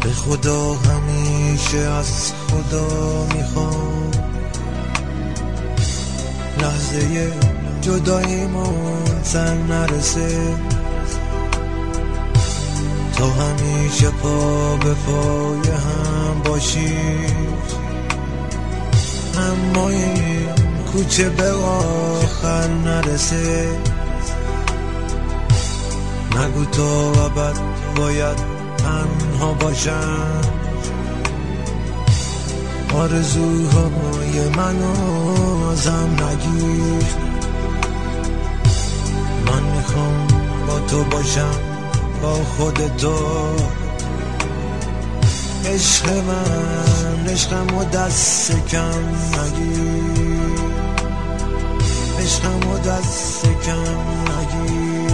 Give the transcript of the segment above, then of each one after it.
به خدا همیشه از خدا میخوام لحظه جداییمون سر نرسه، تا همیشه پا به پای هم باشیم، اما این کوچه به آخر نرسه. نگو تا ابد باید تنها باشم، آرزوهای منو ازم نگیر. من میخوام با تو باشم، با خودتو. عشق من عشقمو دست کم نگیر، عشقمو دست کم نگیر.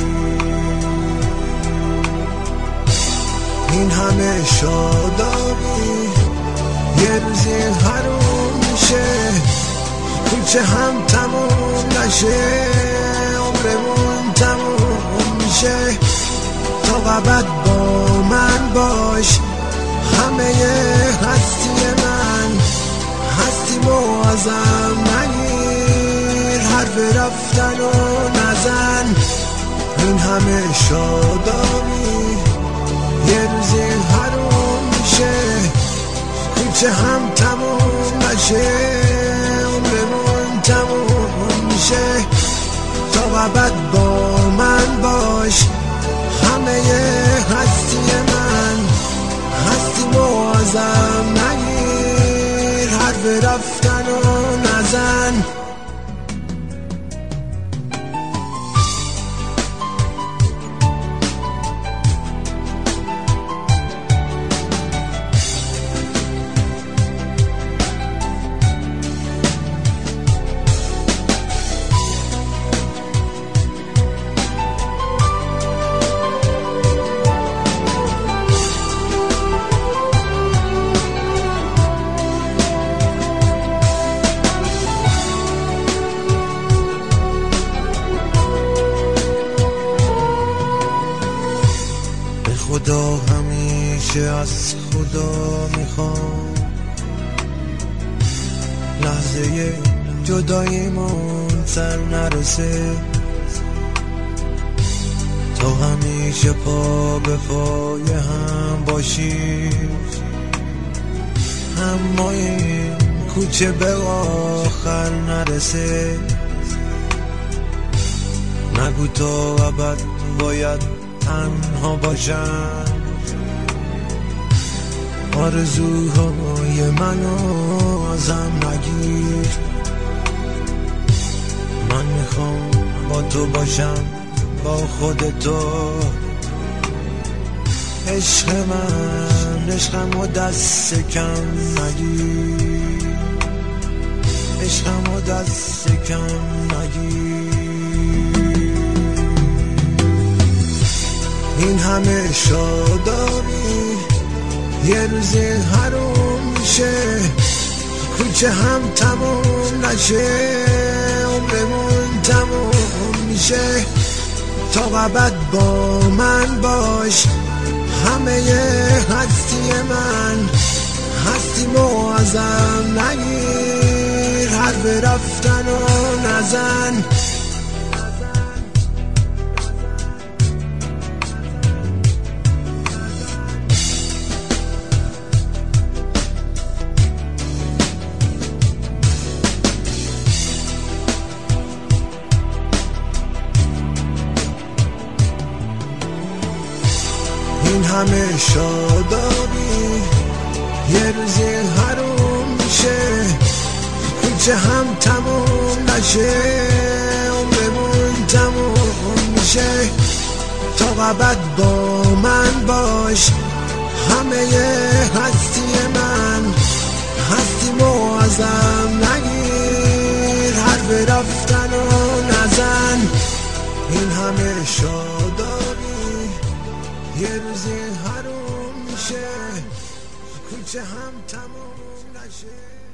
این همه شادابی یه روزی حروم میشه، کوچه هم تموم نشه، عمرمون تموم میشه. تا ابد با من باش، همه هستی من، هستیمو ازم نگیر، حرف رفتن و نزن. این همه شادابی یه روزی حروم میشه، کوچه هم تموم نشه، عمرمون تموم میشه. تا ابد با من باش، همه هستی من، هستیمو ازم نگیر، حرف رفتن و نزن. خدا همیشه از خدا میخوام لحظه جداییمون سر نرسه، تا همیشه پا به پای هم باشیم، اما این کوچه به آخر نرسه. نگو تا ابد باید تنها باشم، آرزوهای منو ازم نگیر. من میخوام با تو باشم، با خودتو. عشق من عشقمو دست کم نگیر، عشقمو دست کم نگیر. این همه شادابی یه روزی حروم میشه، کوچه هم تموم نشه، عمرمون تموم میشه. تا ابد با من باش، همه هستی من، هستیمو ازم نگیر، حرف رفتن و نزن. این همه شادابی یه روزی حروم میشه، کوچه هم تموم نشه، عمرمون تموم میشه. تا ابد با من باش، همه هستی من، هستیمو ازم نگیر، حرف رفتن و نزن. این همه شادابی یه روزی حروم میشه، کوچه هم تموم نشه.